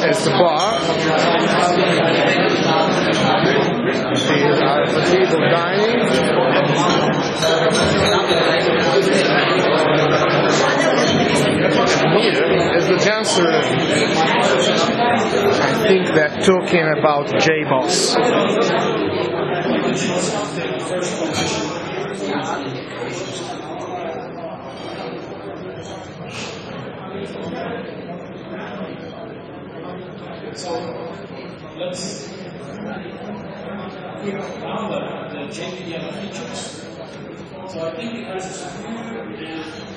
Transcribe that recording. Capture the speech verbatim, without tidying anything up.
as the bar. These are the table dining. Here is the dance room. I think they're talking about J-Boss. So let's quick round up the J P D M features. So I think it has a